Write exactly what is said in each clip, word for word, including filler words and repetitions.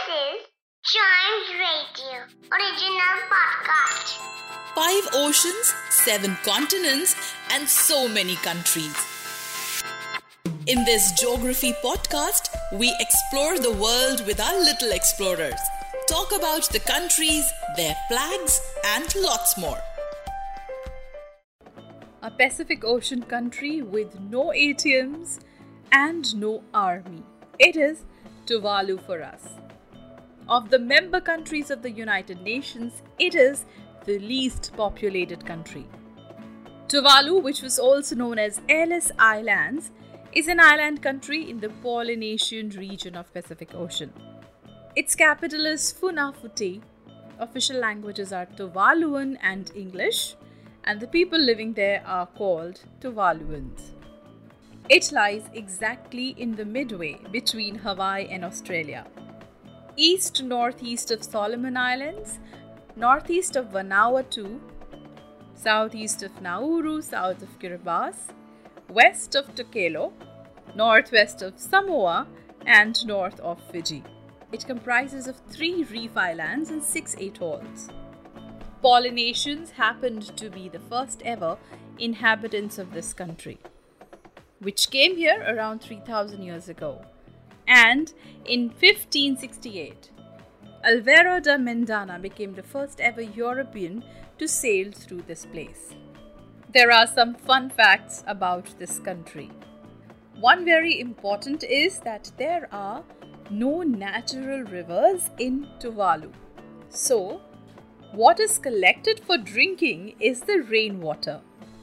This is Chimes Radio original podcast. Five oceans, seven continents, and so many countries. In this geography podcast, we explore the world with our little explorers. Talk about the countries, their flags, and lots more. A Pacific Ocean country with no A T Ms and no army. It is Tuvalu for us. Of the member countries of the United Nations, it is the least populated country. Tuvalu, which was also known as Ellis Islands, is an island country in the Polynesian region of Pacific Ocean. Its capital is Funafuti. Official languages are Tuvaluan and English, and the people living there are called Tuvaluans. It lies exactly in the midway between Hawaii and Australia. East-northeast of Solomon Islands, northeast of Vanuatu, southeast of Nauru, south of Kiribati, west of Tokelau, northwest of Samoa, and north of Fiji. It comprises of three reef islands and six atolls. Polynesians happened to be the first ever inhabitants of this country, which came here around three thousand years ago. And in fifteen sixty-eight, Alvaro de Mendana became the first ever European to sail through this place. There are some fun facts about this country. One very important is that there are no natural rivers in Tuvalu. So, what is collected for drinking is the rainwater.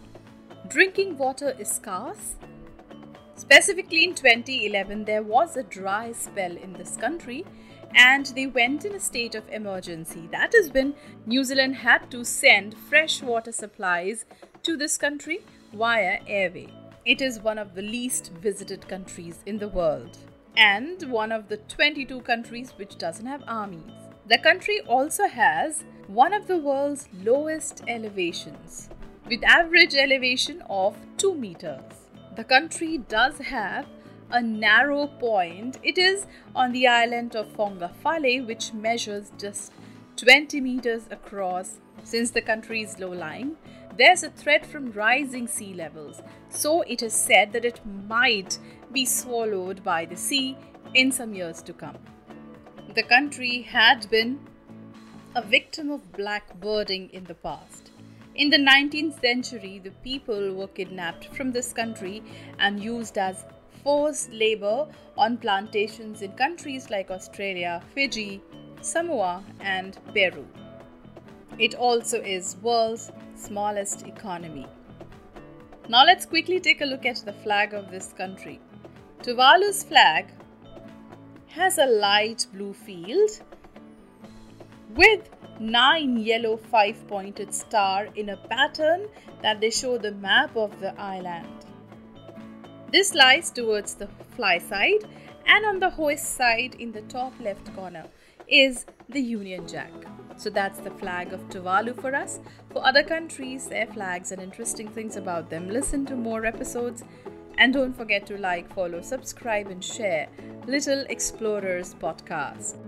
Drinking water is scarce. Specifically in twenty eleven, there was a dry spell in this country and they went in a state of emergency. That is when New Zealand had to send fresh water supplies to this country via airway. It is one of the least visited countries in the world and one of the twenty-two countries which doesn't have armies. The country also has one of the world's lowest elevations, with average elevation of two meters. The country does have a narrow point. It is on the island of Fongafale, which measures just twenty meters across. Since the country is low-lying, there's a threat from rising sea levels, so it is said that it might be swallowed by the sea in some years to come. The country had been a victim of blackbirding in the past. In the nineteenth century, the people were kidnapped from this country and used as forced labor on plantations in countries like Australia, Fiji, Samoa, and Peru. It also is world's smallest economy. Now let's quickly take a look at the flag of this country. Tuvalu's flag has a light blue field with nine yellow five-pointed star in a pattern that they show the map of the island. This lies towards the fly side, and on the hoist side in the top left corner is the Union Jack. So that's the flag of Tuvalu for us. For other countries, their flags and interesting things about them, listen to more episodes. And don't forget to like, follow, subscribe and share Little Explorers Podcast.